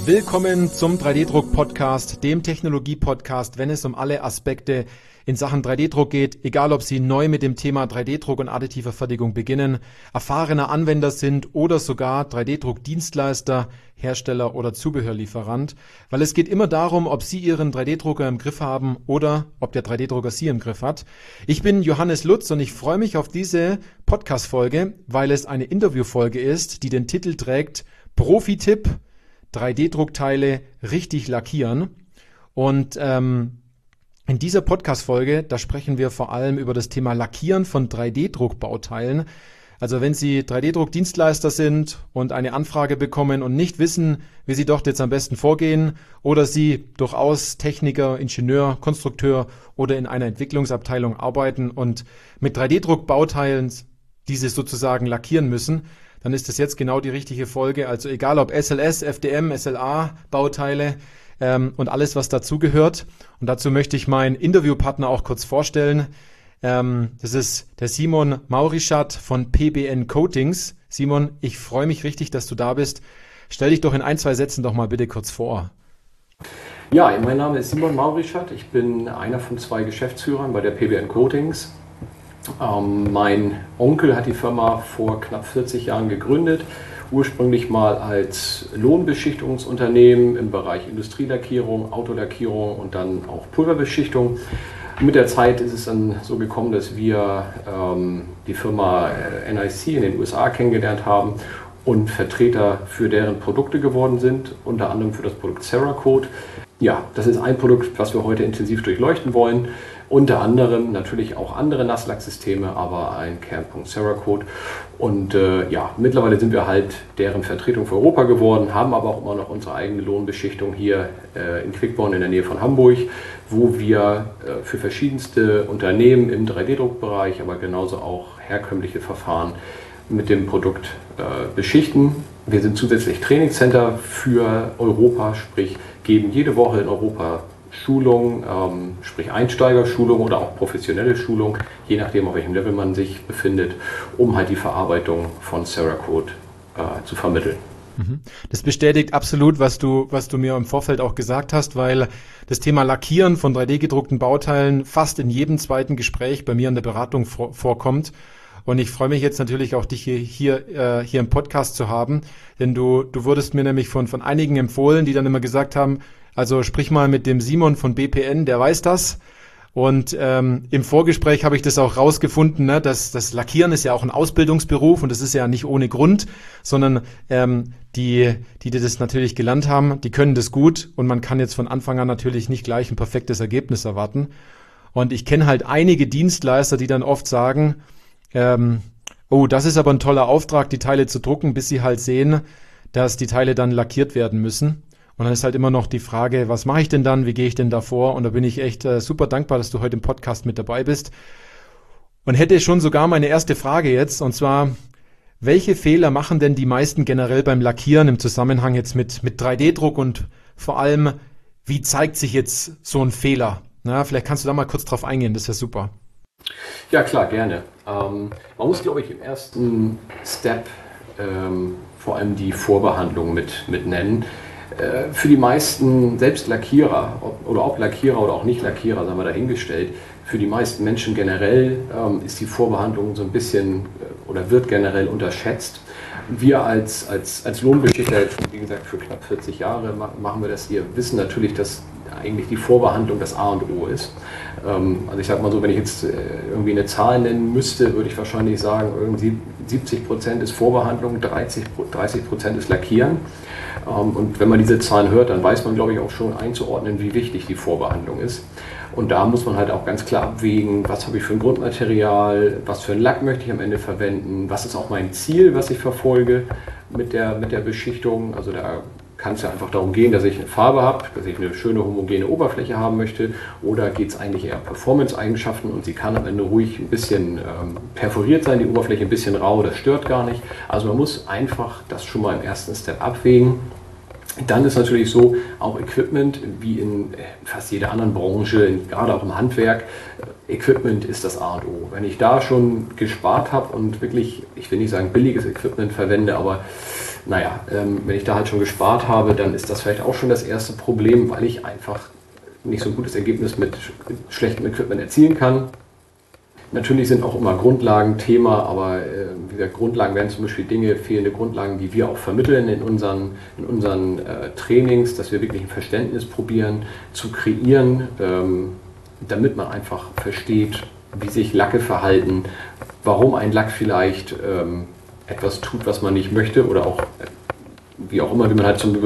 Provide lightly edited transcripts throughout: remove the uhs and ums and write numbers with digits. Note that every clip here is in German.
Willkommen zum 3D-Druck-Podcast, dem Technologie-Podcast, wenn es um alle Aspekte in Sachen 3D-Druck geht, egal ob Sie neu mit dem Thema 3D-Druck und additiver Fertigung beginnen, erfahrener Anwender sind oder sogar 3D-Druck-Dienstleister, Hersteller oder Zubehörlieferant, weil es geht immer darum, ob Sie Ihren 3D-Drucker im Griff haben oder ob der 3D-Drucker Sie im Griff hat. Ich bin Johannes Lutz und ich freue mich auf diese Podcast-Folge, weil es eine Interviewfolge ist, die den Titel trägt Profi-Tipp: 3D-Druckteile richtig lackieren. Und in dieser Podcast-Folge, da sprechen wir vor allem über das Thema Lackieren von 3D-Druckbauteilen. Also wenn Sie 3D-Druck-Dienstleister sind und eine Anfrage bekommen und nicht wissen, wie Sie dort jetzt am besten vorgehen, oder Sie durchaus Techniker, Ingenieur, Konstrukteur oder in einer Entwicklungsabteilung arbeiten und mit 3D-Druckbauteilen diese sozusagen lackieren müssen, dann ist das jetzt genau die richtige Folge. Also egal ob SLS, FDM, SLA-Bauteile und alles, was dazugehört. Und dazu möchte ich meinen Interviewpartner auch kurz vorstellen. Das ist der Simon Maurischat von PBN Coatings. Simon, ich freue mich richtig, dass du da bist. Stell dich doch in ein, zwei Sätzen doch mal bitte kurz vor. Ja, mein Name ist Simon Maurischat. Ich bin einer von 2 Geschäftsführern bei der PBN Coatings. Mein Onkel hat die Firma vor knapp 40 Jahren gegründet, ursprünglich mal als Lohnbeschichtungsunternehmen im Bereich Industrielackierung, Autolackierung und dann auch Pulverbeschichtung. Mit der Zeit ist es dann so gekommen, dass wir die Firma NIC in den USA kennengelernt haben und Vertreter für deren Produkte geworden sind, unter anderem für das Produkt Cerakote. Ja, das ist ein Produkt, was wir heute intensiv durchleuchten wollen. Unter anderem natürlich auch andere Nasslacksysteme, aber ein Kernpunkt Cerakote. Und mittlerweile sind wir halt deren Vertretung für Europa geworden, haben aber auch immer noch unsere eigene Lohnbeschichtung hier in Quickborn in der Nähe von Hamburg, wo wir für verschiedenste Unternehmen im 3D-Druckbereich, aber genauso auch herkömmliche Verfahren mit dem Produkt beschichten. Wir sind zusätzlich Trainingscenter für Europa, sprich geben jede Woche in Europa Schulung, sprich Einsteigerschulung oder auch professionelle Schulung, je nachdem, auf welchem Level man sich befindet, um halt die Verarbeitung von Cerakote zu vermitteln. Das bestätigt absolut, was du mir im Vorfeld auch gesagt hast, weil das Thema Lackieren von 3D-gedruckten Bauteilen fast in jedem zweiten Gespräch bei mir in der Beratung vorkommt. Und ich freue mich jetzt natürlich auch, dich hier im Podcast zu haben, denn du wurdest mir nämlich von einigen empfohlen, die dann immer gesagt haben, also sprich mal mit dem Simon von BPN, der weiß das. Und im Vorgespräch habe ich das auch rausgefunden, ne, dass das Lackieren ist ja auch ein Ausbildungsberuf und das ist ja nicht ohne Grund, sondern die das natürlich gelernt haben, die können das gut und man kann jetzt von Anfang an natürlich nicht gleich ein perfektes Ergebnis erwarten. Und ich kenne halt einige Dienstleister, die dann oft sagen, oh, das ist aber ein toller Auftrag, die Teile zu drucken, bis sie halt sehen, dass die Teile dann lackiert werden müssen. Und dann ist halt immer noch die Frage, was mache ich denn dann, wie gehe ich denn da vor? Und da bin ich echt super dankbar, dass du heute im Podcast mit dabei bist. Und hätte schon sogar meine erste Frage jetzt, und zwar, welche Fehler machen denn die meisten generell beim Lackieren im Zusammenhang jetzt mit 3D-Druck und vor allem, wie zeigt sich jetzt so ein Fehler? Na, vielleicht kannst du da mal kurz drauf eingehen, das wäre super. Ja klar, gerne. Man muss, glaube ich, im ersten Step vor allem die Vorbehandlung mit nennen. Für die meisten, selbst Lackierer oder auch Lackierer oder auch nicht Lackierer, sagen wir dahingestellt, für die meisten Menschen generell ist die Vorbehandlung so ein bisschen oder wird generell unterschätzt. Wir als Lohnbeschichter, wie gesagt, für knapp 40 Jahre machen wir das hier, wissen natürlich, dass eigentlich die Vorbehandlung das A und O ist. Also ich sage mal so, wenn ich jetzt irgendwie eine Zahl nennen müsste, würde ich wahrscheinlich sagen, irgendwie 70% ist Vorbehandlung, 30% ist Lackieren. Und wenn man diese Zahlen hört, dann weiß man, glaube ich, auch schon einzuordnen, wie wichtig die Vorbehandlung ist. Und da muss man halt auch ganz klar abwägen, was habe ich für ein Grundmaterial, was für einen Lack möchte ich am Ende verwenden, was ist auch mein Ziel, was ich verfolge mit der Beschichtung. Also da kann es ja einfach darum gehen, dass ich eine Farbe habe, dass ich eine schöne homogene Oberfläche haben möchte, oder geht es eigentlich eher um Performance-Eigenschaften und sie kann am Ende ruhig ein bisschen perforiert sein, die Oberfläche ein bisschen rau, das stört gar nicht. Also man muss einfach das schon mal im ersten Step abwägen. Dann ist natürlich so, auch Equipment, wie in fast jeder anderen Branche, gerade auch im Handwerk, Equipment ist das A und O. Wenn ich da schon gespart habe und wirklich, ich will nicht sagen billiges Equipment verwende, aber wenn ich da halt schon gespart habe, dann ist das vielleicht auch schon das erste Problem, weil ich einfach nicht so ein gutes Ergebnis mit schlechtem Equipment erzielen kann. Natürlich sind auch immer Grundlagen Thema, aber wie gesagt, Grundlagen werden zum Beispiel fehlende Grundlagen, die wir auch vermitteln in unseren Trainings, dass wir wirklich ein Verständnis probieren zu kreieren, damit man einfach versteht, wie sich Lacke verhalten, warum ein Lack vielleicht etwas tut, was man nicht möchte oder auch wie man halt zum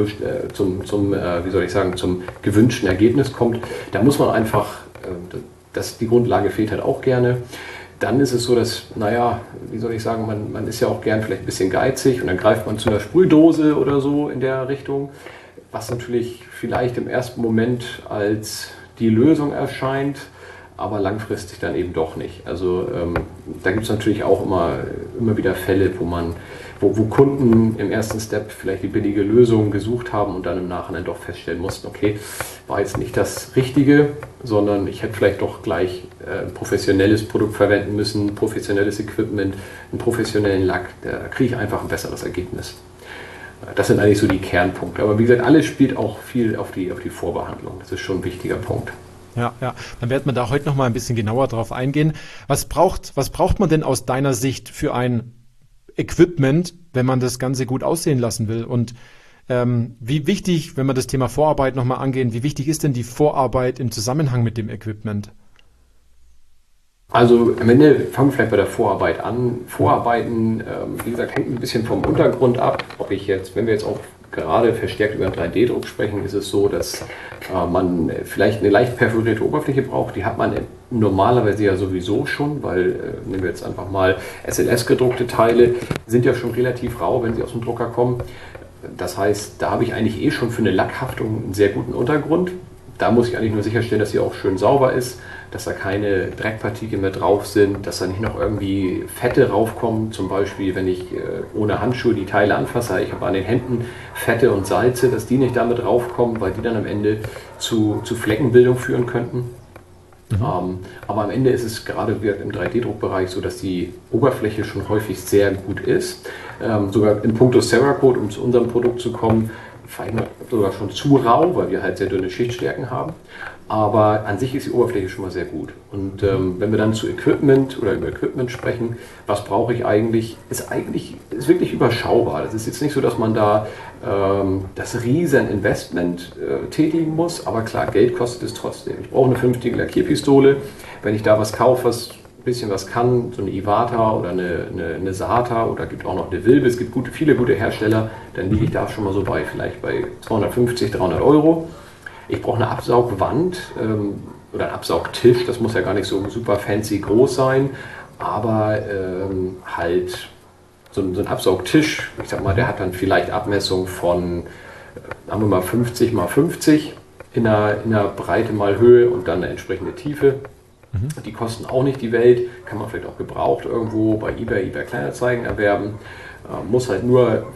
gewünschten Ergebnis kommt. Da muss man einfach, die Grundlage fehlt halt auch gerne. Dann ist es so, dass, man ist ja auch gern vielleicht ein bisschen geizig und dann greift man zu einer Sprühdose oder so in der Richtung, was natürlich vielleicht im ersten Moment als die Lösung erscheint, aber langfristig dann eben doch nicht. Also da gibt es natürlich auch immer wieder Fälle, wo Kunden im ersten Step vielleicht die billige Lösung gesucht haben und dann im Nachhinein doch feststellen mussten, okay, war jetzt nicht das Richtige, sondern ich hätte vielleicht doch gleich ein professionelles Produkt verwenden müssen, professionelles Equipment, einen professionellen Lack, da kriege ich einfach ein besseres Ergebnis. Das sind eigentlich so die Kernpunkte. Aber wie gesagt, alles spielt auch viel auf die Vorbehandlung. Das ist schon ein wichtiger Punkt. Ja, dann werden wir da heute noch mal ein bisschen genauer drauf eingehen. Was braucht man denn aus deiner Sicht für ein Equipment, wenn man das Ganze gut aussehen lassen will? Und wie wichtig, wenn wir das Thema Vorarbeit nochmal angehen, wie wichtig ist denn die Vorarbeit im Zusammenhang mit dem Equipment? Also am Ende fangen wir vielleicht bei der Vorarbeit an. Vorarbeiten, wie gesagt, hängt ein bisschen vom Untergrund ab. Wenn wir jetzt auch gerade verstärkt über einen 3D-Druck sprechen, ist es so, dass man vielleicht eine leicht perforierte Oberfläche braucht. Die hat man normalerweise ja sowieso schon, weil, nehmen wir jetzt einfach mal SLS-gedruckte Teile, sind ja schon relativ rau, wenn sie aus dem Drucker kommen. Das heißt, da habe ich eigentlich schon für eine Lackhaftung einen sehr guten Untergrund. Da muss ich eigentlich nur sicherstellen, dass sie auch schön sauber ist, dass da keine Dreckpartikel mehr drauf sind, dass da nicht noch irgendwie Fette raufkommen. Zum Beispiel, wenn ich ohne Handschuhe die Teile anfasse, ich habe an den Händen Fette und Salze, dass die nicht damit raufkommen, weil die dann am Ende zu Fleckenbildung führen könnten. Aber am Ende ist es gerade im 3D-Druckbereich so, dass die Oberfläche schon häufig sehr gut ist. Sogar in puncto Cerakote, um zu unserem Produkt zu kommen, vielleicht sogar schon zu rau, weil wir halt sehr dünne Schichtstärken haben. Aber an sich ist die Oberfläche schon mal sehr gut. Und wenn wir dann zu Equipment oder über Equipment sprechen, was brauche ich eigentlich, ist wirklich überschaubar. Das ist jetzt nicht so, dass man da das riesen Investment tätigen muss, aber klar, Geld kostet es trotzdem. Ich brauche eine vernünftige Lackierpistole. Wenn ich da was kaufe, was ein bisschen was kann, so eine Iwata oder eine SATA oder gibt auch noch eine Wilbe, es gibt viele gute Hersteller, dann liege ich da schon mal so vielleicht bei 250, 300 Euro. Ich brauche eine Absaugwand oder einen Absaugtisch, das muss ja gar nicht so super fancy groß sein, aber halt so ein Absaugtisch, ich sag mal, der hat dann vielleicht Abmessung von, sagen wir mal 50 mal 50 in einer Breite mal Höhe und dann eine entsprechende Tiefe. Die kosten auch nicht die Welt, kann man vielleicht auch gebraucht irgendwo bei eBay Kleinanzeigen erwerben. Man muss sich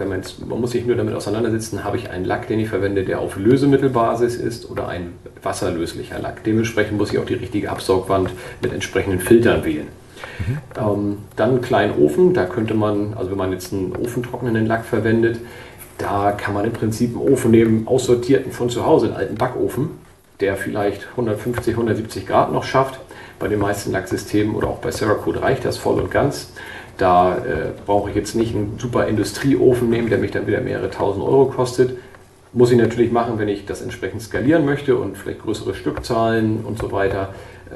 nur damit auseinandersetzen, habe ich einen Lack, den ich verwende, der auf Lösemittelbasis ist oder ein wasserlöslicher Lack. Dementsprechend muss ich auch die richtige Absaugwand mit entsprechenden Filtern wählen. Dann einen kleinen Ofen, da könnte man, also wenn man jetzt einen ofentrocknenden Lack verwendet, da kann man im Prinzip einen Ofen nehmen, aussortierten von zu Hause, einen alten Backofen, der vielleicht 150, 170 Grad noch schafft. Bei den meisten Lacksystemen oder auch bei Cerakote reicht das voll und ganz. Da brauche ich jetzt nicht einen super Industrieofen nehmen, der mich dann wieder mehrere tausend Euro kostet. Muss ich natürlich machen, wenn ich das entsprechend skalieren möchte und vielleicht größere Stückzahlen und so weiter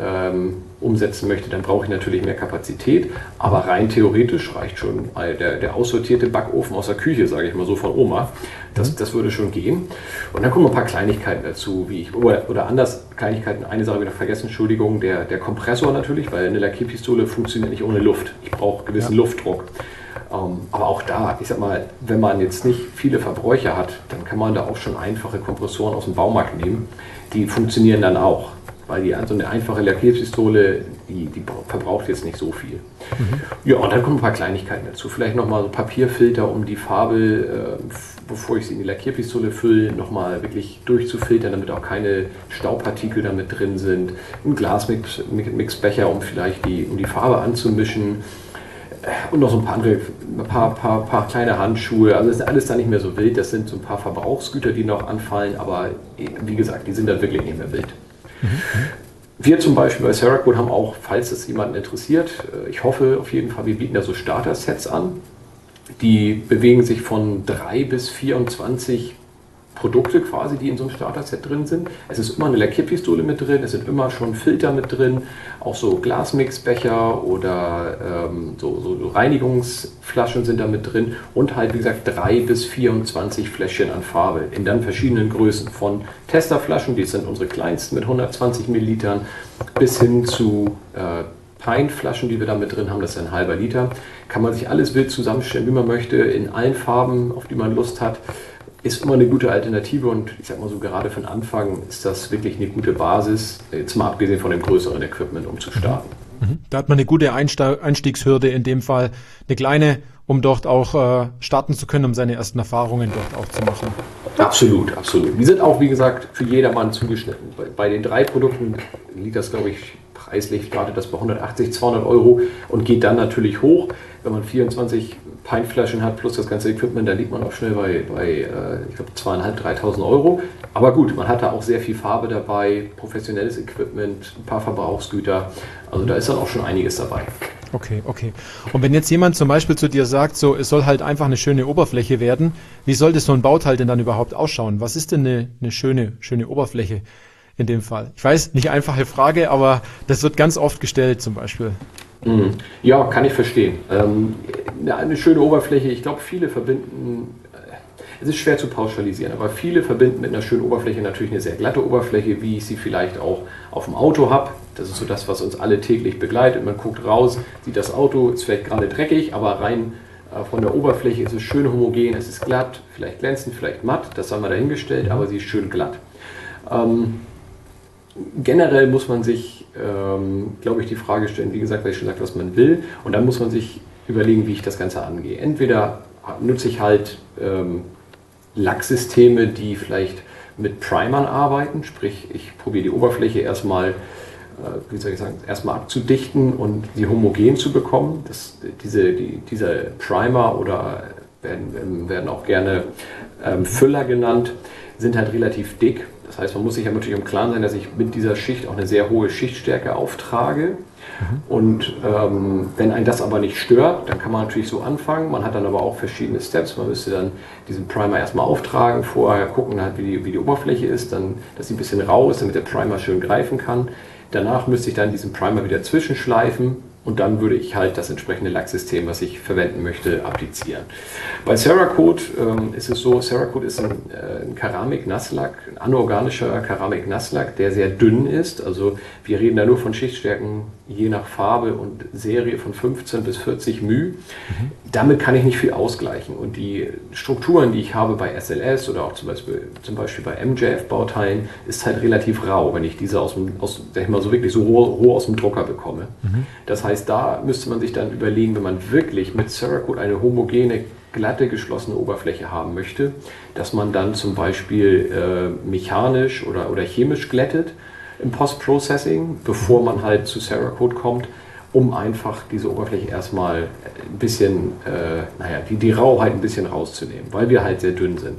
umsetzen möchte, dann brauche ich natürlich mehr Kapazität. Aber rein theoretisch reicht schon der aussortierte Backofen aus der Küche, sage ich mal so, von Oma. Das würde schon gehen. Und dann kommen ein paar Kleinigkeiten dazu, Kleinigkeiten, eine Sache wieder vergessen, Entschuldigung, der Kompressor natürlich, weil eine Lackierpistole funktioniert nicht ohne Luft. Ich brauche gewissen Luftdruck. Aber auch da, ich sag mal, wenn man jetzt nicht viele Verbräuche hat, dann kann man da auch schon einfache Kompressoren aus dem Baumarkt nehmen. Die funktionieren dann auch, weil so eine einfache Lackierpistole, die verbraucht jetzt nicht so viel. Ja, und dann kommen ein paar Kleinigkeiten dazu. Vielleicht nochmal so Papierfilter, um die Farbe, bevor ich sie in die Lackierpistole fülle, nochmal wirklich durchzufiltern, damit auch keine Staubpartikel damit drin sind. Ein Glasmixbecher, um vielleicht die Farbe anzumischen. Und noch so ein paar kleine Handschuhe. Also das ist alles da nicht mehr so wild. Das sind so ein paar Verbrauchsgüter, die noch anfallen. Aber wie gesagt, die sind dann wirklich nicht mehr wild. Wir zum Beispiel bei Cerakote haben auch, falls es jemanden interessiert, ich hoffe auf jeden Fall, wir bieten da so Starter-Sets an. Die bewegen sich von 3 bis 24 Produkte quasi, die in so einem Starter-Set drin sind. Es ist immer eine Lackierpistole mit drin, es sind immer schon Filter mit drin, auch so Glasmixbecher oder so Reinigungsflaschen sind da mit drin und halt wie gesagt 3 bis 24 Fläschchen an Farbe in dann verschiedenen Größen, von Testerflaschen, die sind unsere kleinsten mit 120 Millilitern, bis hin zu Pintflaschen, die wir da mit drin haben, das ist ein halber Liter. Kann man sich alles wild zusammenstellen, wie man möchte, in allen Farben, auf die man Lust hat. Ist immer eine gute Alternative und ich sag mal so, gerade für den Anfang ist das wirklich eine gute Basis, jetzt mal abgesehen von dem größeren Equipment, um zu starten. Da hat man eine gute Einstiegshürde, in dem Fall eine kleine, um dort auch starten zu können, um seine ersten Erfahrungen dort auch zu machen. Absolut, absolut. Die sind auch, wie gesagt, für jedermann zugeschnitten. Bei den 3 Produkten liegt das, glaube ich, preislich, startet das bei 180, 200 Euro und geht dann natürlich hoch. Wenn man 24 Pintflaschen hat plus das ganze Equipment, dann liegt man auch schnell bei ich glaube, 2.500, 3.000 Euro. Aber gut, man hat da auch sehr viel Farbe dabei, professionelles Equipment, ein paar Verbrauchsgüter. Also da ist dann auch schon einiges dabei. Okay. Und wenn jetzt jemand zum Beispiel zu dir sagt, so, es soll halt einfach eine schöne Oberfläche werden, wie sollte so ein Bauteil denn dann überhaupt ausschauen? Was ist denn eine schöne Oberfläche in dem Fall? Ich weiß, nicht einfache Frage, aber das wird ganz oft gestellt zum Beispiel. Ja, kann ich verstehen. Eine schöne Oberfläche, ich glaube, viele verbinden, es ist schwer zu pauschalisieren, aber viele verbinden mit einer schönen Oberfläche natürlich eine sehr glatte Oberfläche, wie ich sie vielleicht auch auf dem Auto habe. Das ist so das, was uns alle täglich begleitet. Man guckt raus, sieht das Auto, ist vielleicht gerade dreckig, aber rein von der Oberfläche ist es schön homogen, es ist glatt, vielleicht glänzend, vielleicht matt, das haben wir dahingestellt, aber sie ist schön glatt. Generell muss man sich, glaube ich, die Frage stellen, wie gesagt, weil ich schon gesagt, was man will, und dann muss man sich überlegen, wie ich das Ganze angehe. Entweder nutze ich halt Lacksysteme, die vielleicht mit Primern arbeiten, sprich ich probiere die Oberfläche erstmal, erstmal abzudichten und sie homogen zu bekommen. Diese Primer oder werden auch gerne Füller genannt, sind halt relativ dick. Das heißt, man muss sich ja natürlich im Klaren sein, dass ich mit dieser Schicht auch eine sehr hohe Schichtstärke auftrage. Und wenn einen das aber nicht stört, dann kann man natürlich so anfangen. Man hat dann aber auch verschiedene Steps. Man müsste dann diesen Primer erstmal auftragen, vorher gucken, halt, wie die Oberfläche ist, dann, dass sie ein bisschen rau ist, damit der Primer schön greifen kann. Danach müsste ich dann diesen Primer wieder zwischenschleifen und dann würde ich halt das entsprechende Lacksystem, was ich verwenden möchte, applizieren. Bei Cerakote ist es so, Cerakote ist ein Keramik-Nasslack, ein anorganischer Keramik-Nasslack, der sehr dünn ist. Also wir reden da nur von Schichtstärken je nach Farbe und Serie von 15 bis 40 μ. Damit kann ich nicht viel ausgleichen. Und die Strukturen, die ich habe bei SLS oder auch zum Beispiel bei MJF-Bauteilen, ist halt relativ rau, wenn ich diese sag ich mal, so wirklich so roh aus dem Drucker bekomme. Das heißt, da müsste man sich dann überlegen, wenn man wirklich mit Cerakote eine homogene, glatte, geschlossene Oberfläche haben möchte, dass man dann zum Beispiel mechanisch oder chemisch glättet im Post-Processing, bevor man halt zu Cerakote kommt, um einfach diese Oberfläche erstmal ein bisschen, die Rauheit ein bisschen rauszunehmen, weil wir halt sehr dünn sind.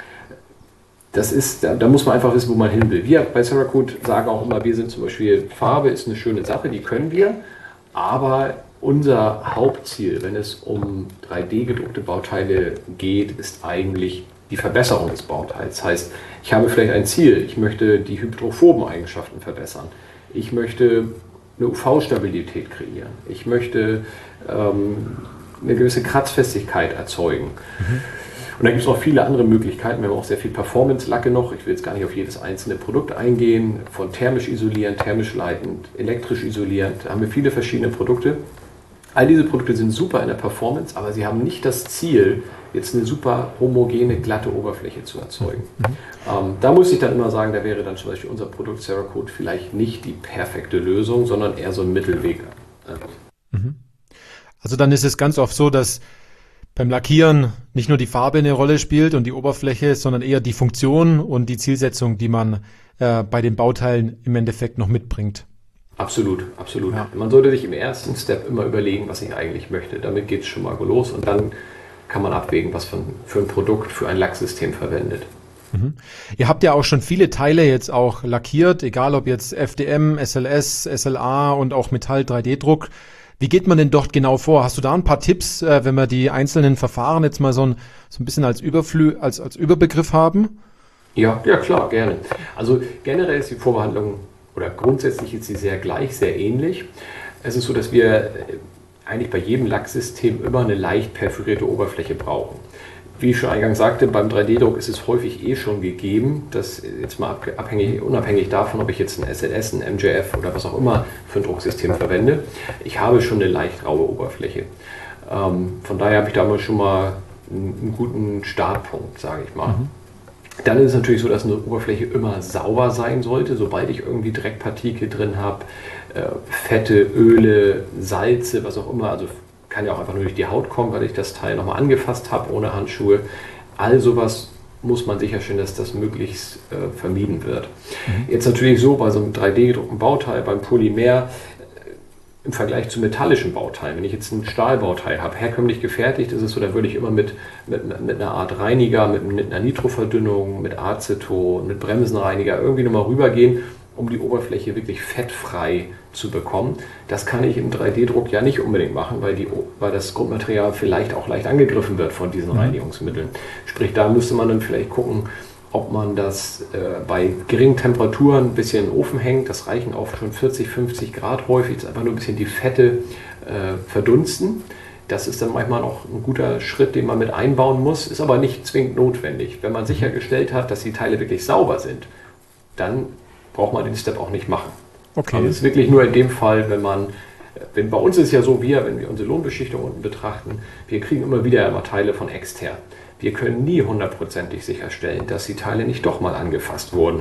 Da muss man einfach wissen, wo man hin will. Wir bei Cerakote sagen auch immer, wir sind zum Beispiel, Farbe ist eine schöne Sache, die können wir, aber unser Hauptziel, wenn es um 3D-gedruckte Bauteile geht, ist eigentlich die Verbesserung des Bauteils. Das heißt, ich habe vielleicht ein Ziel, ich möchte die hydrophoben Eigenschaften verbessern. Ich möchte eine UV-Stabilität kreieren. Ich möchte eine gewisse Kratzfestigkeit erzeugen. Und da gibt es auch viele andere Möglichkeiten. Wir haben auch sehr viel Performance-Lacke noch. Ich will jetzt gar nicht auf jedes einzelne Produkt eingehen. Von thermisch isolierend, thermisch leitend, elektrisch isolierend. Da haben wir viele verschiedene Produkte. All diese Produkte sind super in der Performance, aber sie haben nicht das Ziel, jetzt eine super homogene, glatte Oberfläche zu erzeugen. Da muss ich dann immer sagen, da wäre dann zum Beispiel unser Produkt Cerakote vielleicht nicht die perfekte Lösung, sondern eher so ein Mittelweg. Also dann ist es ganz oft so, dass beim Lackieren nicht nur die Farbe eine Rolle spielt und die Oberfläche, sondern eher die Funktion und die Zielsetzung, die man bei den Bauteilen im Endeffekt noch mitbringt. Absolut, absolut. Ja. Man sollte sich im ersten Step immer überlegen, was ich eigentlich möchte. Damit geht es schon mal los und dann kann man abwägen, was für ein Produkt, für ein Lacksystem verwendet. Ihr habt ja auch schon viele Teile jetzt auch lackiert, egal ob jetzt FDM, SLS, SLA und auch Metall 3D-Druck. Wie geht man denn dort genau vor? Hast du da ein paar Tipps, wenn wir die einzelnen Verfahren jetzt mal so ein bisschen als Überbegriff haben? Ja, ja klar, gerne. Also generell ist die Vorbehandlung oder grundsätzlich ist sie sehr gleich, sehr ähnlich. Es ist so, dass wir eigentlich bei jedem Lacksystem immer eine leicht perforierte Oberfläche brauchen. Wie ich schon eingangs sagte, beim 3D-Druck ist es häufig schon gegeben, dass jetzt mal unabhängig davon, ob ich jetzt ein SLS, ein MJF oder was auch immer für ein Drucksystem verwende, ich habe schon eine leicht raue Oberfläche. Von daher habe ich damals schon mal einen guten Startpunkt, sage ich mal. Dann ist es natürlich so, dass eine Oberfläche immer sauber sein sollte, sobald ich irgendwie Dreckpartikel drin habe, Fette, Öle, Salze, was auch immer, also kann ja auch einfach nur durch die Haut kommen, weil ich das Teil nochmal angefasst habe ohne Handschuhe. All sowas muss man sicherstellen, dass das möglichst vermieden wird. Jetzt natürlich so, bei so einem 3D-gedruckten Bauteil, beim Polymer, im Vergleich zu metallischen Bauteilen, wenn ich jetzt ein Stahlbauteil habe, herkömmlich gefertigt, ist es so, da würde ich immer mit einer Art Reiniger, mit einer Nitroverdünnung, mit Aceton, mit Bremsenreiniger irgendwie nochmal rübergehen, um die Oberfläche wirklich fettfrei zu bekommen. Das kann ich im 3D-Druck ja nicht unbedingt machen, weil das Grundmaterial vielleicht auch leicht angegriffen wird von diesen Reinigungsmitteln. Sprich, da müsste man dann vielleicht gucken, ob man das bei geringen Temperaturen ein bisschen in den Ofen hängt. Das reichen auch schon 40, 50 Grad häufig. Das ist einfach nur ein bisschen die Fette verdunsten. Das ist dann manchmal noch ein guter Schritt, den man mit einbauen muss, ist aber nicht zwingend notwendig. Wenn man sichergestellt hat, dass die Teile wirklich sauber sind, dann braucht man den Step auch nicht machen. Okay. Also es ist wirklich nur in dem Fall, wenn bei uns ist es ja so, wenn wir unsere Lohnbeschichtung unten betrachten, wir kriegen immer wieder Teile von extern. Wir können nie hundertprozentig sicherstellen, dass die Teile nicht doch mal angefasst wurden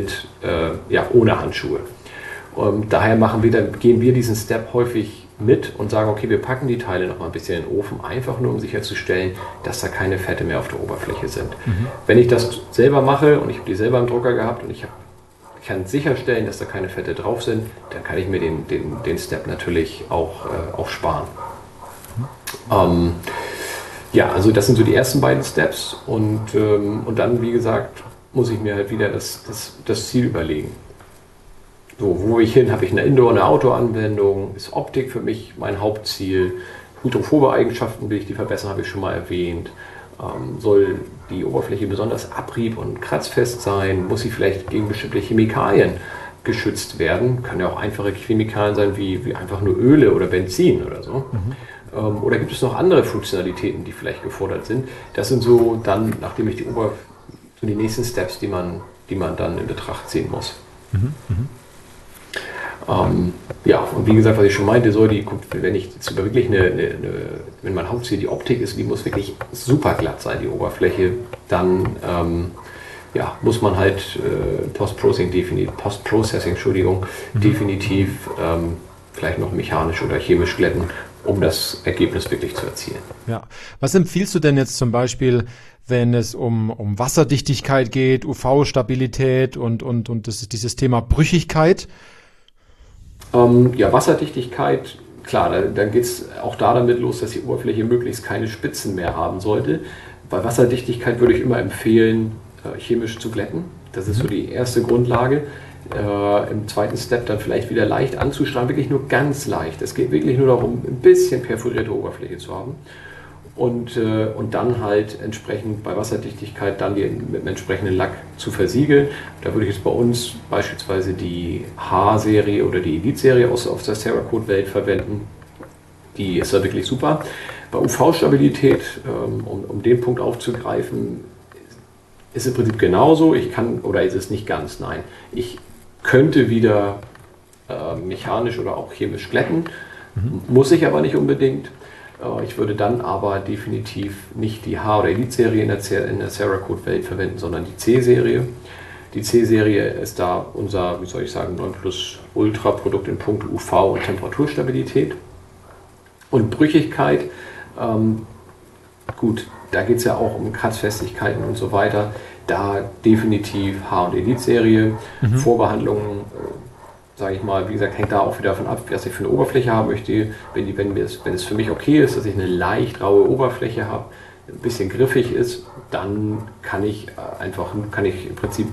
ohne Handschuhe. Daher gehen wir diesen Step häufig mit und sagen, okay, wir packen die Teile noch mal ein bisschen in den Ofen, einfach nur um sicherzustellen, dass da keine Fette mehr auf der Oberfläche sind. Wenn ich das selber mache und ich habe die selber im Drucker gehabt und ich kann sicherstellen, dass da keine Fette drauf sind, dann kann ich mir den Step natürlich auch sparen. Also das sind so die ersten beiden Steps und dann, wie gesagt, muss ich mir halt wieder das Ziel überlegen. So, wo will ich hin? Habe ich eine Indoor-, eine Outdoor-Anwendung? Ist Optik für mich mein Hauptziel? Hydrophobe Eigenschaften will ich die verbessern, habe ich schon mal erwähnt. Soll die Oberfläche besonders abrieb- und kratzfest sein? Muss sie vielleicht gegen bestimmte Chemikalien geschützt werden? Können ja auch einfache Chemikalien sein, wie einfach nur Öle oder Benzin oder so. Oder gibt es noch andere Funktionalitäten, die vielleicht gefordert sind? Das sind so dann, nachdem ich die nächsten Steps, die man dann in Betracht ziehen muss. Und wie gesagt, was ich schon meinte, wenn ich jetzt wirklich wenn mein Hauptziel die Optik ist, die muss wirklich super glatt sein, die Oberfläche, dann muss man halt Post-Processing definitiv vielleicht noch mechanisch oder chemisch glätten, um das Ergebnis wirklich zu erzielen. Ja. Was empfiehlst du denn jetzt zum Beispiel, wenn es um Wasserdichtigkeit geht, UV-Stabilität und das ist dieses Thema Brüchigkeit? Wasserdichtigkeit, klar, dann geht es auch damit los, dass die Oberfläche möglichst keine Spitzen mehr haben sollte. Bei Wasserdichtigkeit würde ich immer empfehlen, chemisch zu glätten. Das ist so die erste Grundlage. Im zweiten Step dann vielleicht wieder leicht anzustrahlen, wirklich nur ganz leicht. Es geht wirklich nur darum, ein bisschen perforierte Oberfläche zu haben. Und dann halt entsprechend bei Wasserdichtigkeit dann mit dem entsprechenden Lack zu versiegeln. Da würde ich jetzt bei uns beispielsweise die H-Serie oder die Elite-Serie aus der Cerakote-Welt verwenden. Die ist da wirklich super. Bei UV-Stabilität, um den Punkt aufzugreifen, ist im Prinzip genauso. Ist es nicht ganz, nein. Ich könnte wieder mechanisch oder auch chemisch glätten, muss ich aber nicht unbedingt. Ich würde dann aber definitiv nicht die H- oder Elite-Serie in der Cerakote-Welt verwenden, sondern die C-Serie. Die C-Serie ist da unser, 9+-Ultra-Produkt in puncto UV- und Temperaturstabilität. Und Brüchigkeit, da geht es ja auch um Kratzfestigkeiten und so weiter. Da definitiv H- und Elite-Serie. Vorbehandlungen sage ich mal, wie gesagt, hängt da auch wieder davon ab, was ich für eine Oberfläche haben möchte. Wenn es für mich okay ist, dass ich eine leicht raue Oberfläche habe, ein bisschen griffig ist, dann kann ich im Prinzip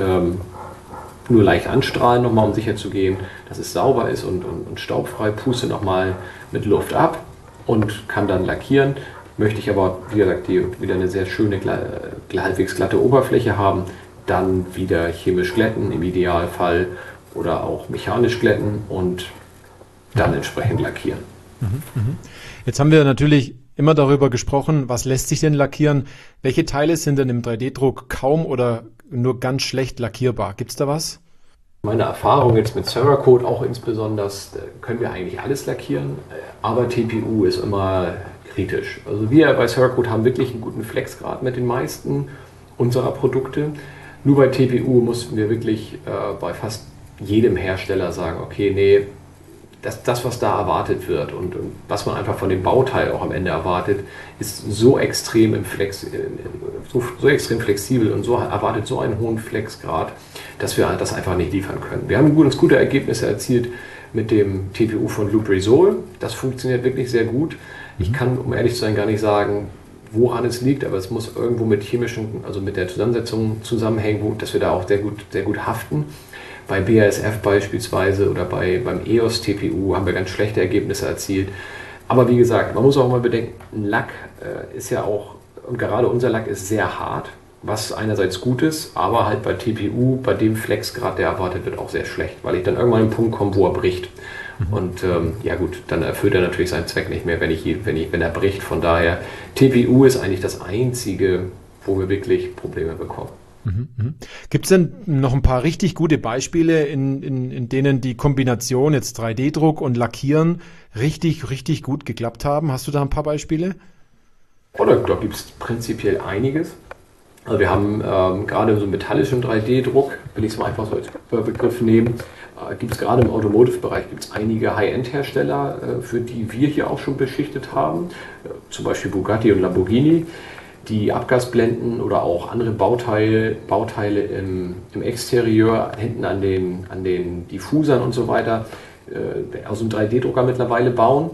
nur leicht anstrahlen, nochmal um sicher zu gehen, dass es sauber ist und staubfrei, puste nochmal mit Luft ab und kann dann lackieren. Möchte ich aber, wie gesagt, wieder eine sehr schöne, halbwegs glatte Oberfläche haben, dann wieder chemisch glätten im Idealfall oder auch mechanisch glätten und dann entsprechend lackieren. Jetzt haben wir natürlich immer darüber gesprochen, was lässt sich denn lackieren? Welche Teile sind denn im 3D-Druck kaum oder nur ganz schlecht lackierbar? Gibt es da was? Meine Erfahrung jetzt mit Cerakote auch insbesondere, können wir eigentlich alles lackieren, aber TPU ist immer kritisch. Also wir bei Cerakote haben wirklich einen guten Flexgrad mit den meisten unserer Produkte. Nur bei TPU mussten wir wirklich bei fast jedem Hersteller sagen, okay, nee, das was da erwartet wird und was man einfach von dem Bauteil auch am Ende erwartet, ist so extrem so extrem flexibel und erwartet so einen hohen Flexgrad, dass wir das einfach nicht liefern können. Wir haben uns gute Ergebnisse erzielt mit dem TPU von Lubrizol. Das funktioniert wirklich sehr gut. Ich kann, um ehrlich zu sein, gar nicht sagen, woran es liegt, aber es muss irgendwo mit also mit der Zusammensetzung zusammenhängen, dass wir da auch sehr gut haften. Bei BASF beispielsweise oder beim EOS TPU haben wir ganz schlechte Ergebnisse erzielt. Aber wie gesagt, man muss auch mal bedenken, ein Lack ist ja auch, und gerade unser Lack ist sehr hart, was einerseits gut ist, aber halt bei TPU, bei dem Flexgrad, der erwartet wird, auch sehr schlecht, weil ich dann irgendwann an einen Punkt komme, wo er bricht. Und ja gut, dann erfüllt er natürlich seinen Zweck nicht mehr, wenn er bricht. Von daher, TPU ist eigentlich das Einzige, wo wir wirklich Probleme bekommen. Gibt es denn noch ein paar richtig gute Beispiele, in denen die Kombination jetzt 3D-Druck und Lackieren richtig gut geklappt haben? Hast du da ein paar Beispiele? Da gibt es prinzipiell einiges. Also wir haben gerade so metallischen 3D-Druck, will ich es mal einfach so als Begriff nehmen, gibt es gerade im Automotive-Bereich einige High-End-Hersteller, für die wir hier auch schon beschichtet haben, zum Beispiel Bugatti und Lamborghini, die Abgasblenden oder auch andere Bauteile im Exterieur, hinten an den Diffusern und so weiter, aus dem 3D-Drucker mittlerweile bauen.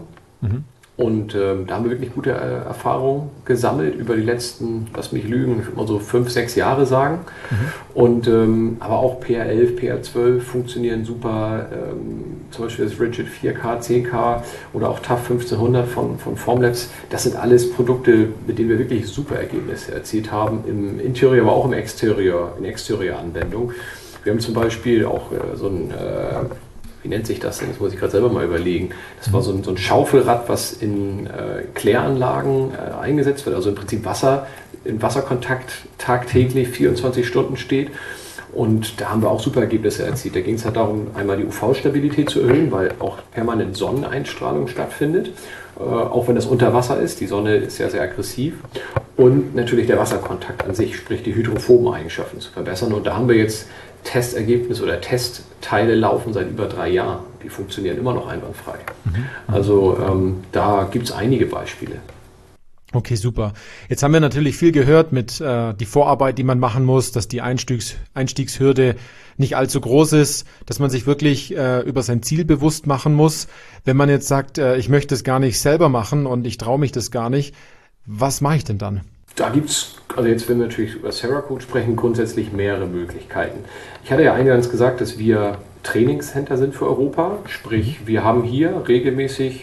Und da haben wir wirklich gute Erfahrungen gesammelt über die letzten, lass mich lügen, ich würde mal so 5-6 Jahre sagen. Und aber auch PR11, PR12 funktionieren super. Zum Beispiel das Rigid 4K, 10K oder auch TAF 1500 von Formlabs. Das sind alles Produkte, mit denen wir wirklich super Ergebnisse erzielt haben, im Interieur, aber auch in Exterior-Anwendung. Wir haben zum Beispiel auch so ein wie nennt sich das denn? Das muss ich gerade selber mal überlegen. Das war so ein Schaufelrad, was in Kläranlagen eingesetzt wird, also im Prinzip in Wasserkontakt tagtäglich 24 Stunden steht. Und da haben wir auch super Ergebnisse erzielt. Da ging es halt darum, einmal die UV-Stabilität zu erhöhen, weil auch permanent Sonneneinstrahlung stattfindet, auch wenn das unter Wasser ist. Die Sonne ist ja sehr aggressiv. Und natürlich der Wasserkontakt an sich, sprich die hydrophoben Eigenschaften zu verbessern. Und da haben wir jetzt Testergebnisse oder Testteile laufen seit über 3 Jahren. Die funktionieren immer noch einwandfrei. Also da gibt es einige Beispiele. Okay, super. Jetzt haben wir natürlich viel gehört mit die Vorarbeit, die man machen muss, dass die Einstiegshürde nicht allzu groß ist, dass man sich wirklich über sein Ziel bewusst machen muss. Wenn man jetzt sagt, ich möchte es gar nicht selber machen und ich traue mich das gar nicht, was mache ich denn dann? Da gibt es, also jetzt wenn wir natürlich über Cerakote sprechen, grundsätzlich mehrere Möglichkeiten. Ich hatte ja eingangs gesagt, dass wir Trainingscenter sind für Europa, sprich wir haben hier regelmäßig,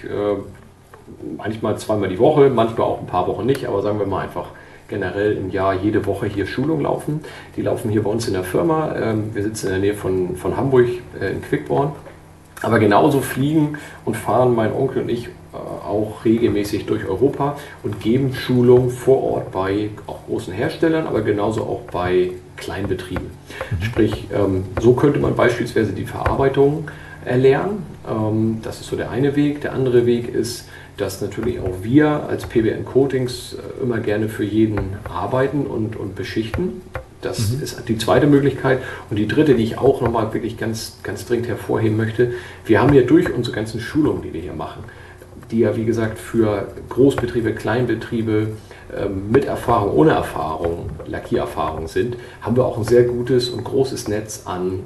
manchmal 2-mal die Woche, manchmal auch ein paar Wochen nicht, aber sagen wir mal einfach generell im Jahr jede Woche hier Schulungen laufen. Die laufen hier bei uns in der Firma, wir sitzen in der Nähe von Hamburg in Quickborn. Aber genauso fliegen und fahren mein Onkel und ich auch regelmäßig durch Europa und geben Schulungen vor Ort bei auch großen Herstellern, aber genauso auch bei Kleinbetrieben. Sprich, so könnte man beispielsweise die Verarbeitung erlernen. Das ist so der eine Weg. Der andere Weg ist, dass natürlich auch wir als PBN Coatings immer gerne für jeden arbeiten und beschichten. Das ist die zweite Möglichkeit. Und die dritte, die ich auch nochmal wirklich ganz dringend hervorheben möchte, wir haben ja durch unsere ganzen Schulungen, die wir hier machen, die ja wie gesagt für Großbetriebe, Kleinbetriebe mit Erfahrung, ohne Erfahrung, Lackiererfahrung sind, haben wir auch ein sehr gutes und großes Netz an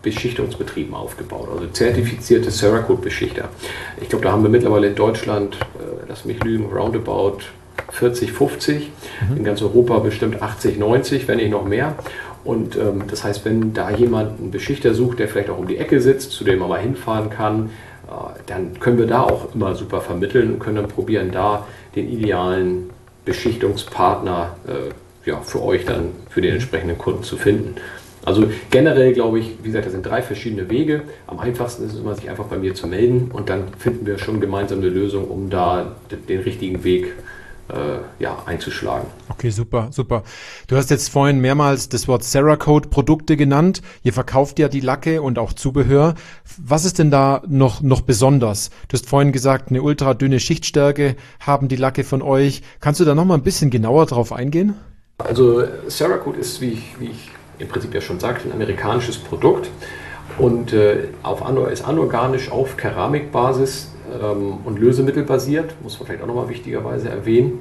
Beschichtungsbetrieben aufgebaut, also zertifizierte Cerakote-Beschichter. Ich glaube, da haben wir mittlerweile in Deutschland, lass mich lügen, roundabout 40, 50, in ganz Europa bestimmt 80, 90, wenn nicht noch mehr. Und das heißt, wenn da jemand einen Beschichter sucht, der vielleicht auch um die Ecke sitzt, zu dem man mal hinfahren kann, dann können wir da auch immer super vermitteln und können dann probieren, da den idealen Beschichtungspartner für euch dann, für den entsprechenden Kunden zu finden. Also generell glaube ich, wie gesagt, das sind 3 verschiedene Wege. Am einfachsten ist es immer, sich einfach bei mir zu melden und dann finden wir schon gemeinsam eine Lösung, um da den richtigen Weg einzuschlagen. Okay, super, super. Du hast jetzt vorhin mehrmals das Wort Cerakote-Produkte genannt. Ihr verkauft ja die Lacke und auch Zubehör. Was ist denn da noch besonders? Du hast vorhin gesagt, eine ultradünne Schichtstärke haben die Lacke von euch. Kannst du da noch mal ein bisschen genauer drauf eingehen? Also Cerakote ist, wie ich im Prinzip ja schon sagte, ein amerikanisches Produkt und ist anorganisch auf Keramikbasis und lösemittelbasiert, muss man vielleicht auch nochmal wichtigerweise erwähnen.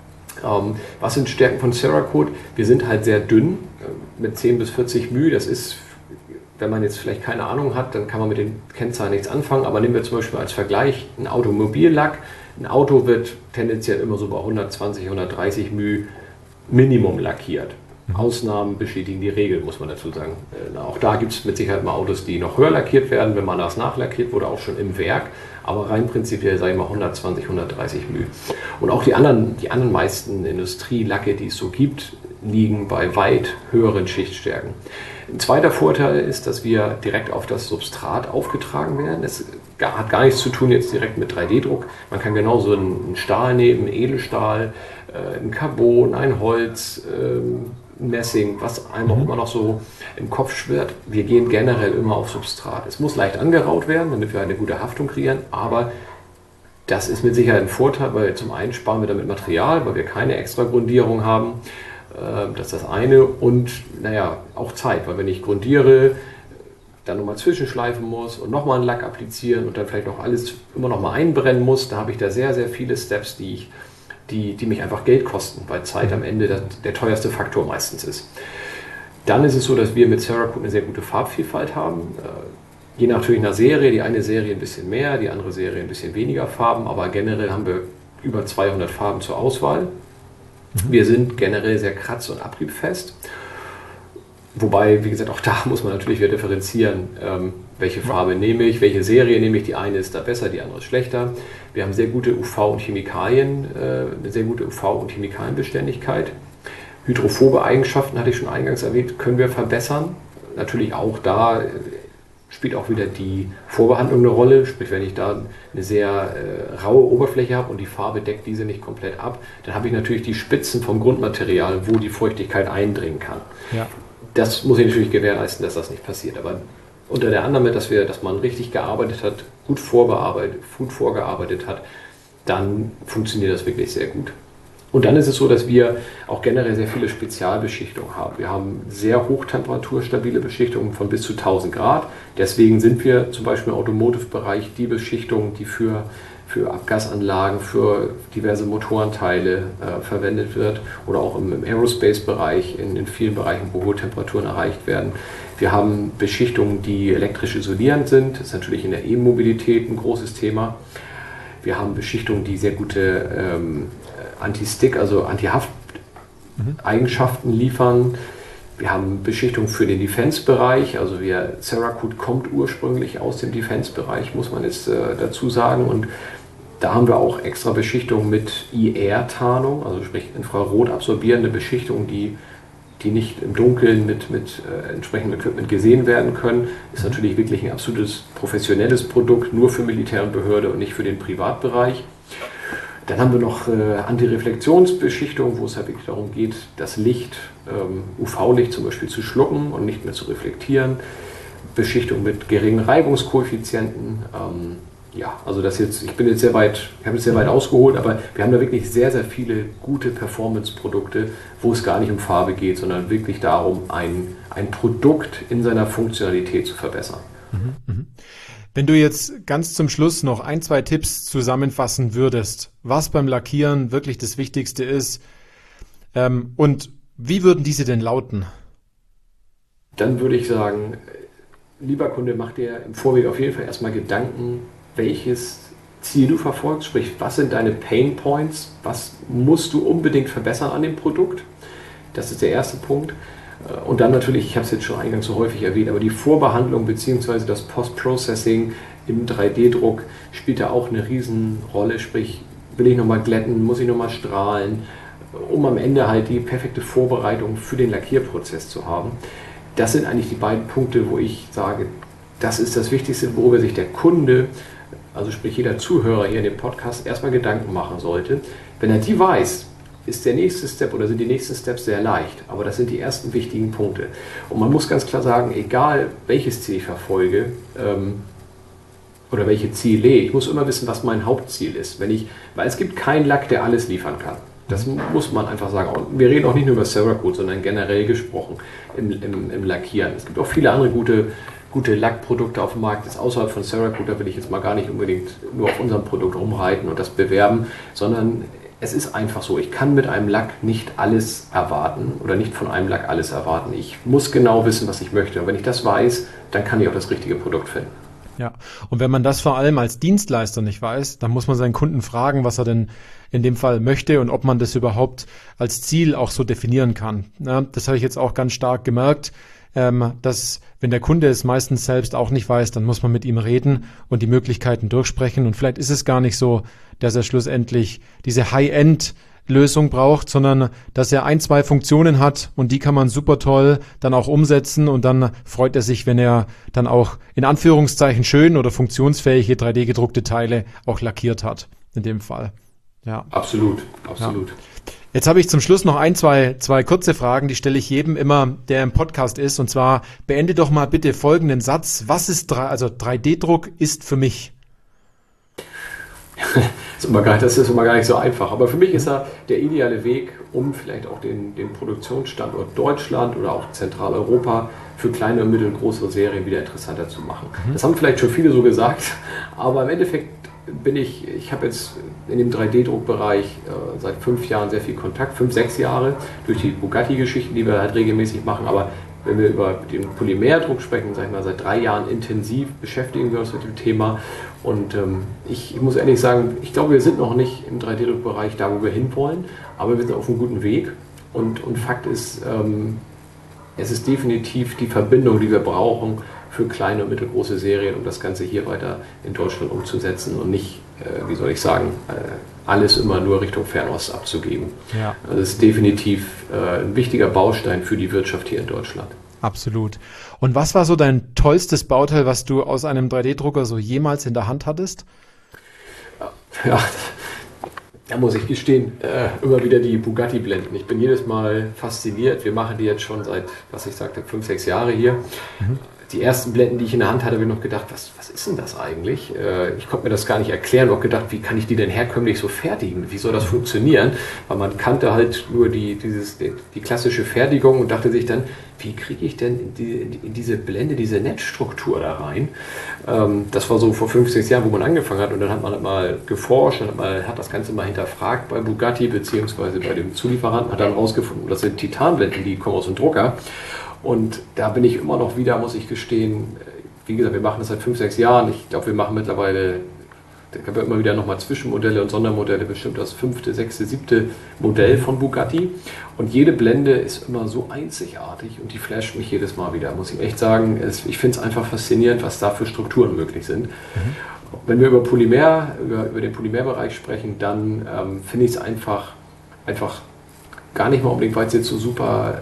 Was sind Stärken von Cerakote? Wir sind halt sehr dünn, mit 10 bis 40 μ. Das ist, wenn man jetzt vielleicht keine Ahnung hat, dann kann man mit den Kennzahlen nichts anfangen. Aber nehmen wir zum Beispiel als Vergleich einen Automobillack. Ein Auto wird tendenziell immer so bei 120, 130 μ Minimum lackiert. Ausnahmen bestätigen die Regel, muss man dazu sagen. Auch da gibt es mit Sicherheit mal Autos, die noch höher lackiert werden, wenn man das nachlackiert wurde, auch schon im Werk. Aber rein prinzipiell, sage ich mal, 120, 130 μ. Und auch die anderen meisten Industrielacke, die es so gibt, liegen bei weit höheren Schichtstärken. Ein zweiter Vorteil ist, dass wir direkt auf das Substrat aufgetragen werden. Es hat gar nichts zu tun jetzt direkt mit 3D-Druck. Man kann genauso einen Stahl nehmen, einen Edelstahl, ein Carbon, ein Holz, Messing, was einem auch immer noch so im Kopf schwirrt. Wir gehen generell immer auf Substrat. Es muss leicht angeraut werden, damit wir eine gute Haftung kreieren, aber das ist mit Sicherheit ein Vorteil, weil zum einen sparen wir damit Material, weil wir keine extra Grundierung haben. Das ist das eine. Und auch Zeit, weil wenn ich grundiere, dann nochmal zwischenschleifen muss und nochmal einen Lack applizieren und dann vielleicht noch alles immer nochmal einbrennen muss, da habe ich da sehr, sehr viele Steps, die mich einfach Geld kosten, weil Zeit am Ende der teuerste Faktor meistens ist. Dann ist es so, dass wir mit Cerakote eine sehr gute Farbvielfalt haben. Je natürlich nach Serie, die eine Serie ein bisschen mehr, die andere Serie ein bisschen weniger Farben, aber generell haben wir über 200 Farben zur Auswahl. Wir sind generell sehr kratz- und abriebfest. Wobei, wie gesagt, auch da muss man natürlich wieder differenzieren, welche Farbe nehme ich, welche Serie nehme ich. Die eine ist da besser, die andere ist schlechter. Wir haben sehr gute UV- und Chemikalien, eine sehr gute UV- und Chemikalienbeständigkeit. Hydrophobe Eigenschaften, hatte ich schon eingangs erwähnt, können wir verbessern. Natürlich auch da spielt auch wieder die Vorbehandlung eine Rolle. Sprich, wenn ich da eine sehr raue Oberfläche habe und die Farbe deckt diese nicht komplett ab, dann habe ich natürlich die Spitzen vom Grundmaterial, wo die Feuchtigkeit eindringen kann. Ja. Das muss ich natürlich gewährleisten, dass das nicht passiert. Aber unter der Annahme, dass man richtig gearbeitet hat, gut vorgearbeitet hat, dann funktioniert das wirklich sehr gut. Und dann ist es so, dass wir auch generell sehr viele Spezialbeschichtungen haben. Wir haben sehr hochtemperaturstabile Beschichtungen von bis zu 1000 Grad. Deswegen sind wir zum Beispiel im Automotive-Bereich die Beschichtung, die für Abgasanlagen, für diverse Motorenteile verwendet wird oder auch im Aerospace-Bereich, in vielen Bereichen, wo hohe Temperaturen erreicht werden. Wir haben Beschichtungen, die elektrisch isolierend sind. Das ist natürlich in der E-Mobilität ein großes Thema. Wir haben Beschichtungen, die sehr gute Anti-Stick, also Anti-Haft-Eigenschaften liefern. Wir haben Beschichtung für den Defense-Bereich, also Cerakote kommt ursprünglich aus dem Defense-Bereich, muss man jetzt dazu sagen. Und da haben wir auch extra Beschichtung mit IR-Tarnung, also sprich infrarot absorbierende Beschichtung, die nicht im Dunkeln mit entsprechendem Equipment gesehen werden können. Ist natürlich wirklich ein absolutes professionelles Produkt, nur für Militär und Behörde und nicht für den Privatbereich. Dann haben wir noch Antireflexionsbeschichtung, wo es halt wirklich darum geht, das Licht, UV-Licht zum Beispiel zu schlucken und nicht mehr zu reflektieren. Beschichtung mit geringen Reibungskoeffizienten. Also ich habe jetzt sehr weit ausgeholt, aber wir haben da wirklich sehr, sehr viele gute Performance-Produkte, wo es gar nicht um Farbe geht, sondern wirklich darum, ein Produkt in seiner Funktionalität zu verbessern. Wenn du jetzt ganz zum Schluss noch 1, 2 Tipps zusammenfassen würdest, was beim Lackieren wirklich das Wichtigste ist, und wie würden diese denn lauten? Dann würde ich sagen, lieber Kunde, mach dir im Vorweg auf jeden Fall erstmal Gedanken, welches Ziel du verfolgst, sprich, was sind deine Pain Points, was musst du unbedingt verbessern an dem Produkt. Das ist der erste Punkt. Und dann natürlich, ich habe es jetzt schon eingangs so häufig erwähnt, aber die Vorbehandlung bzw. das Post-Processing im 3D-Druck spielt da auch eine Riesenrolle, sprich, will ich nochmal glätten, muss ich nochmal strahlen, um am Ende halt die perfekte Vorbereitung für den Lackierprozess zu haben. Das sind eigentlich die beiden Punkte, wo ich sage, das ist das Wichtigste, worüber sich der Kunde, also sprich jeder Zuhörer hier in dem Podcast, erstmal Gedanken machen sollte. Wenn er die weiß, ist der nächste Step oder sind die nächsten Steps sehr leicht. Aber das sind die ersten wichtigen Punkte. Und man muss ganz klar sagen, egal welches Ziel ich verfolge oder welche Ziele, ich muss immer wissen, was mein Hauptziel ist. Weil es gibt keinen Lack, der alles liefern kann. Das muss man einfach sagen. Und wir reden auch nicht nur über Cerakote, sondern generell gesprochen im Lackieren. Es gibt auch viele andere gute Lackprodukte auf dem Markt, jetzt außerhalb von Cerakote, da will ich jetzt mal gar nicht unbedingt nur auf unserem Produkt rumreiten und das bewerben, sondern es ist einfach so, ich kann mit einem Lack nicht alles erwarten oder nicht von einem Lack alles erwarten. Ich muss genau wissen, was ich möchte. Und wenn ich das weiß, dann kann ich auch das richtige Produkt finden. Ja, und wenn man das vor allem als Dienstleister nicht weiß, dann muss man seinen Kunden fragen, was er denn in dem Fall möchte und ob man das überhaupt als Ziel auch so definieren kann. Ja, das habe ich jetzt auch ganz stark gemerkt, dass wenn der Kunde es meistens selbst auch nicht weiß, dann muss man mit ihm reden und die Möglichkeiten durchsprechen. Und vielleicht ist es gar nicht so, dass er schlussendlich diese High-End-Lösung braucht, sondern dass er 1, 2 Funktionen hat und die kann man super toll dann auch umsetzen und dann freut er sich, wenn er dann auch in Anführungszeichen schön oder funktionsfähige 3D-gedruckte Teile auch lackiert hat, in dem Fall. Ja. Absolut. Ja. Jetzt habe ich zum Schluss noch zwei kurze Fragen, die stelle ich jedem immer, der im Podcast ist. Und zwar, beende doch mal bitte folgenden Satz. Was ist 3D-Druck ist für mich? Das ist immer gar nicht so einfach. Aber für mich ist er der ideale Weg, um vielleicht auch den Produktionsstandort Deutschland oder auch Zentraleuropa für kleine und mittelgroße Serien wieder interessanter zu machen. Das haben vielleicht schon viele so gesagt, aber im Endeffekt ich habe jetzt in dem 3D-Druckbereich seit 5 Jahren sehr viel Kontakt, 5, 6 Jahre, durch die Bugatti-Geschichten, die wir halt regelmäßig machen, aber wenn wir über den Polymerdruck sprechen, sag ich mal, seit 3 Jahren intensiv beschäftigen wir uns mit dem Thema und ich muss ehrlich sagen, ich glaube, wir sind noch nicht im 3D-Druckbereich da, wo wir hinwollen, aber wir sind auf einem guten Weg und Fakt ist, es ist definitiv die Verbindung, die wir brauchen für kleine und mittelgroße Serien, um das Ganze hier weiter in Deutschland umzusetzen und nicht, alles immer nur Richtung Fernost abzugeben. Ja. Also das ist definitiv ein wichtiger Baustein für die Wirtschaft hier in Deutschland. Absolut. Und was war so dein tollstes Bauteil, was du aus einem 3D-Drucker so jemals in der Hand hattest? Ja, da muss ich gestehen, immer wieder die Bugatti-Blenden. Ich bin jedes Mal fasziniert. Wir machen die jetzt schon seit, 5, 6 Jahre hier. Die ersten Blenden, die ich in der Hand hatte, habe ich noch gedacht, was ist denn das eigentlich? Ich konnte mir das gar nicht erklären. Ich habe gedacht, wie kann ich die denn herkömmlich so fertigen? Wie soll das funktionieren? Weil man kannte halt nur die klassische Fertigung und dachte sich dann, wie kriege ich denn in diese Blende, diese Netzstruktur da rein? Das war so vor 5, 6 Jahren, wo man angefangen hat und dann hat man mal geforscht, hat das Ganze mal hinterfragt bei Bugatti beziehungsweise bei dem Zulieferanten, hat dann rausgefunden, das sind Titanblenden, die kommen aus dem Drucker. Und da bin ich immer noch wieder, muss ich gestehen, wie gesagt, wir machen das seit 5, 6 Jahren. Ich glaube, wir machen mittlerweile, da gab es immer wieder nochmal Zwischenmodelle und Sondermodelle, bestimmt das 5., 6., 7. Modell von Bugatti. Und jede Blende ist immer so einzigartig und die flasht mich jedes Mal wieder, muss ich echt sagen. Ich finde es einfach faszinierend, was da für Strukturen möglich sind. Wenn wir über den Polymerbereich sprechen, dann finde ich es einfach gar nicht mal unbedingt, weil es jetzt so super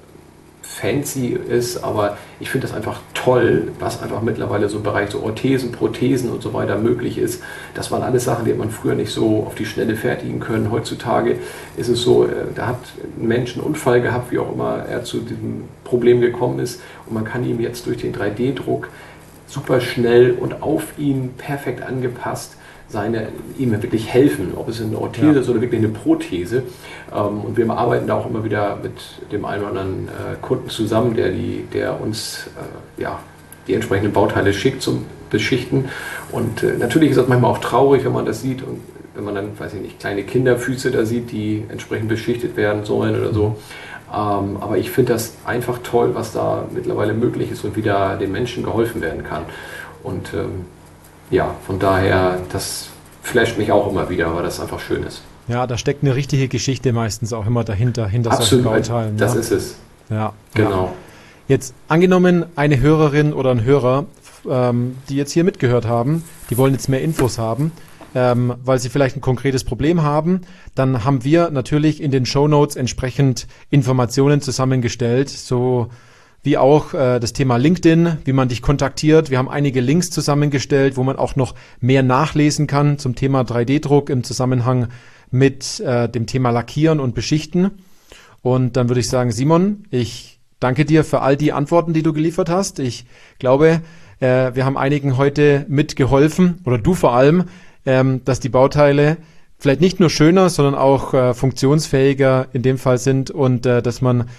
fancy ist, aber ich finde das einfach toll, was einfach mittlerweile so im Bereich so Orthesen, Prothesen und so weiter möglich ist. Das waren alles Sachen, die hat man früher nicht so auf die Schnelle fertigen können. Heutzutage ist es so, da hat ein Mensch einen Unfall gehabt, wie auch immer er zu diesem Problem gekommen ist und man kann ihm jetzt durch den 3D-Druck super schnell und auf ihn perfekt angepasst ihm wirklich helfen, ob es eine Orthese ist oder wirklich eine Prothese. Und wir arbeiten da auch immer wieder mit dem einen oder anderen Kunden zusammen, der uns die entsprechenden Bauteile schickt zum Beschichten. Und natürlich ist das manchmal auch traurig, wenn man das sieht und wenn man dann, kleine Kinderfüße da sieht, die entsprechend beschichtet werden sollen oder so. Aber ich finde das einfach toll, was da mittlerweile möglich ist und wie da den Menschen geholfen werden kann. Und von daher, das flasht mich auch immer wieder, weil das einfach schön ist. Ja, da steckt eine richtige Geschichte meistens auch immer dahinter Absolut, solchen Bauteilen. das ist es. Ja, genau. Ja. Jetzt angenommen, eine Hörerin oder ein Hörer, die jetzt hier mitgehört haben, die wollen jetzt mehr Infos haben, weil sie vielleicht ein konkretes Problem haben, dann haben wir natürlich in den Shownotes entsprechend Informationen zusammengestellt, so wie auch das Thema LinkedIn, wie man dich kontaktiert. Wir haben einige Links zusammengestellt, wo man auch noch mehr nachlesen kann zum Thema 3D-Druck im Zusammenhang mit dem Thema Lackieren und Beschichten. Und dann würde ich sagen, Simon, ich danke dir für all die Antworten, die du geliefert hast. Ich glaube, wir haben einigen heute mitgeholfen, oder du vor allem, dass die Bauteile vielleicht nicht nur schöner, sondern auch funktionsfähiger in dem Fall sind und dass man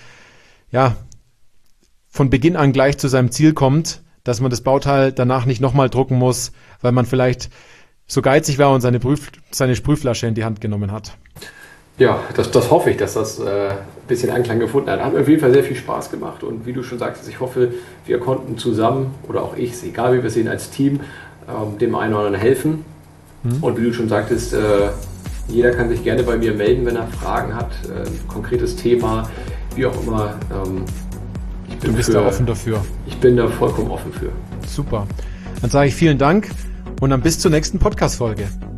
von Beginn an gleich zu seinem Ziel kommt, dass man das Bauteil danach nicht nochmal drucken muss, weil man vielleicht so geizig war und seine Sprühflasche in die Hand genommen hat. Ja, das hoffe ich, dass das ein bisschen Anklang gefunden hat. Hat mir auf jeden Fall sehr viel Spaß gemacht und wie du schon sagtest, ich hoffe, wir konnten zusammen, oder auch ich, egal wie wir es sehen, als Team, dem einen oder anderen helfen. Und wie du schon sagtest, jeder kann sich gerne bei mir melden, wenn er Fragen hat, konkretes Thema, wie auch immer. Du bist da offen dafür. Ich bin da vollkommen offen für. Super. Dann sage ich vielen Dank und dann bis zur nächsten Podcast-Folge.